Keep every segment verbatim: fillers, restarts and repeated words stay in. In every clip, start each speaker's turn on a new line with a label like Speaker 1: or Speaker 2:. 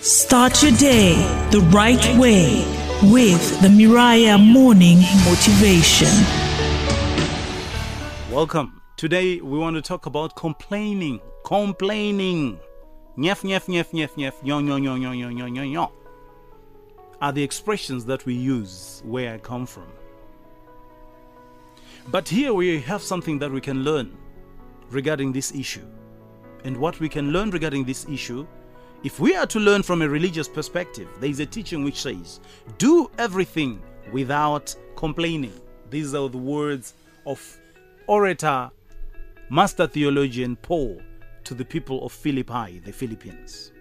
Speaker 1: Start your day the right way with the Moriah Morning Motivation.
Speaker 2: Welcome. Today we want to talk about complaining. Complaining. Nyef, nyef, nyef, nyef, nyef, nyo, nyo, nyo, nyo, nyo, nyo, nyo, nyo. Are the expressions that we use where I come from. But here we have something that we can learn regarding this issue. And what we can learn regarding this issue, if we are to learn from a religious perspective, there is a teaching which says, do everything without complaining. These are the words of orator, master theologian Paul to the people of Philippi, the Philippines.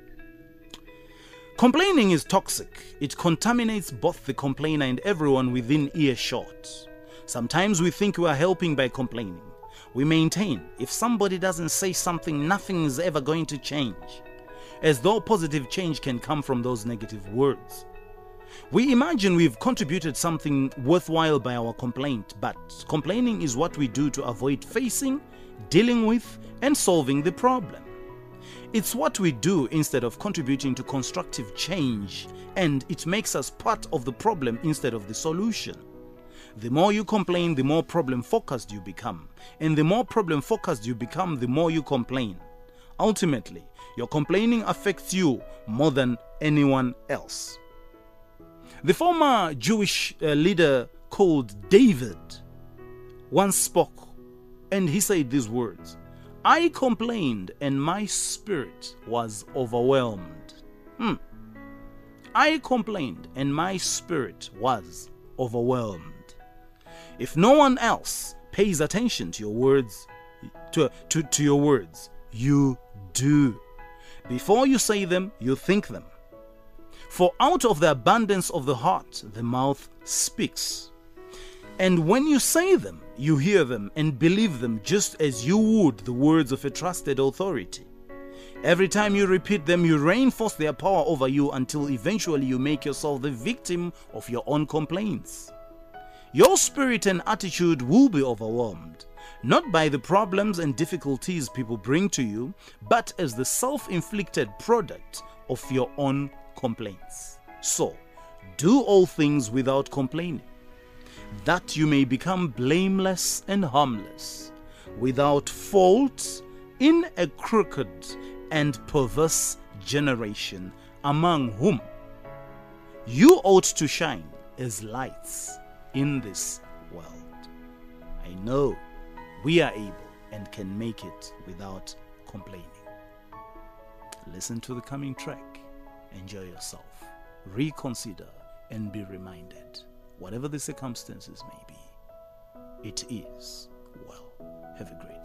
Speaker 2: Complaining is toxic. It contaminates both the complainer and everyone within earshot. Sometimes we think we are helping by complaining. We maintain if somebody doesn't say something, nothing is ever going to change, as though positive change can come from those negative words. We imagine we've contributed something worthwhile by our complaint, but complaining is what we do to avoid facing, dealing with, and solving the problem. It's what we do instead of contributing to constructive change, and it makes us part of the problem instead of the solution. The more you complain, the more problem-focused you become. And the more problem-focused you become, the more you complain. Ultimately, your complaining affects you more than anyone else. The former Jewish uh, leader called David once spoke, and he said these words, "I complained and my spirit was overwhelmed." Hmm. I complained and my spirit was overwhelmed. If no one else pays attention to your words, to, to, to your words, you do. Before you say them, you think them. For out of the abundance of the heart, the mouth speaks. And when you say them, you hear them and believe them just as you would the words of a trusted authority. Every time you repeat them, you reinforce their power over you until eventually you make yourself the victim of your own complaints. Your spirit and attitude will be overwhelmed, not by the problems and difficulties people bring to you, but as the self-inflicted product of your own complaints. So, do all things without complaining, that you may become blameless and harmless, without fault in a crooked and perverse generation, among whom you ought to shine as lights in this world. I know we are able and can make it without complaining. Listen to the coming track. Enjoy yourself. Reconsider and be reminded, whatever the circumstances may be, it is well. Have a great day.